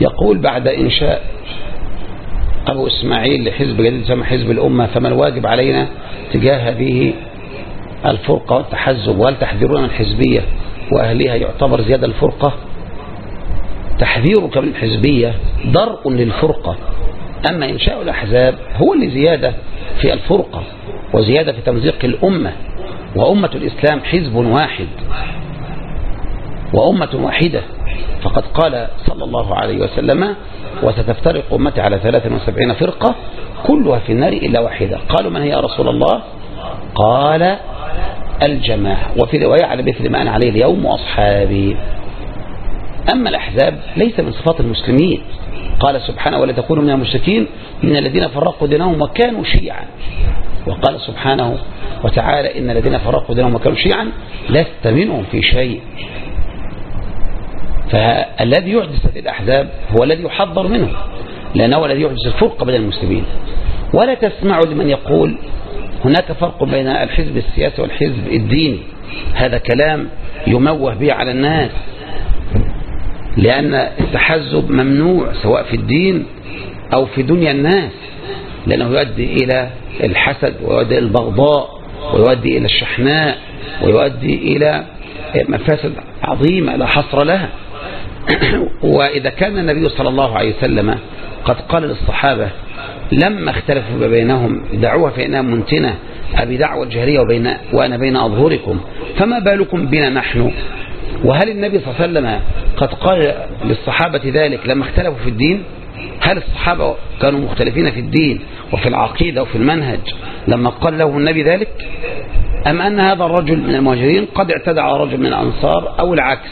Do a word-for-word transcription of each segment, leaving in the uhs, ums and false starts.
يقول بعد إنشاء أبو إسماعيل لحزب جديد يسمى حزب الأمة، فما الواجب علينا تجاه هذه الفرقة والتحزب؟ وهل تحذيرنا من الحزبية وأهلها يعتبر زيادة الفرقة؟ تحذيرك من الحزبية درء للفرقة، أما إنشاء الأحزاب هو اللي زيادة في الفرقة وزيادة في تمزيق الأمة. وأمة الإسلام حزب واحد وأمة واحدة، فقد قال صلى الله عليه وسلم: وستفترق أمتي على ثلاث وسبعين فرقة كلها في النار إلا واحدة. قالوا: من هي يا رسول الله؟ قال: الجماعة. وفي رواية: على مثل ما أنا عليه اليوم وأصحابي. أما الأحزاب ليس من صفات المسلمين، قال سبحانه: ولا تكونوا من المشركين من الذين فرقوا دينهم وكانوا شيعا. وقال سبحانه وتعالى: إن الذين فرقوا دينهم وكانوا شيعا لست منهم في شيء. فالذي يحدث هذه الأحزاب هو الذي يحذر منه، لأنه هو الذي يحدث الفرقة بين المسلمين. ولا تسمعوا لمن يقول هناك فرق بين الحزب السياسي والحزب الديني، هذا كلام يموه به على الناس، لأن التحزب ممنوع سواء في الدين أو في دنيا الناس، لأنه يؤدي إلى الحسد ويؤدي إلى البغضاء ويؤدي إلى الشحناء ويؤدي إلى مفاسد عظيمة لا حصر لها. وإذا كان النبي صلى الله عليه وسلم قد قال للصحابة لما اختلفوا بينهم: دعوها فإنها منتنة، أبي دعوة الجهرية وبين وأنا بين أظهركم، فما بالكم بنا نحن؟ وهل النبي صلى الله عليه وسلم قد قال للصحابة ذلك لما اختلفوا في الدين؟ هل الصحابة كانوا مختلفين في الدين وفي العقيدة وفي المنهج لما قال له النبي ذلك؟ أم أن هذا الرجل من المهاجرين قد اعتدى على رجل من الأنصار أو العكس؟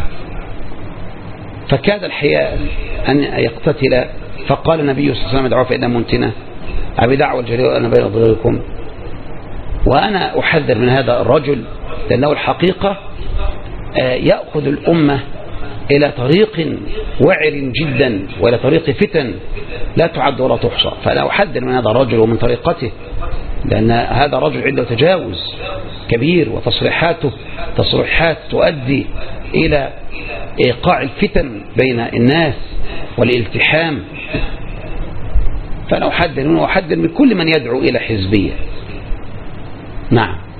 فكاد الحياء أن يقتتل، فقال النبي صلى الله عليه وسلم: دعوة فإنها منتنة، أبي دعوة الجهرية وأنا بين أظهركم. وأنا أحذر من هذا الرجل، لأنه الحقيقة يأخذ الأمة إلى طريق وعر جدا وإلى طريق فتن لا تعد ولا تحصى. فأنا أحذر من هذا الرجل ومن طريقته، لأن هذا رجل عنده تجاوز كبير، وتصريحاته تصريحات تؤدي إلى إيقاع الفتن بين الناس والالتحام. فأنا أحذر منه وأحذر من كل من يدعو إلى حزبية. نعم.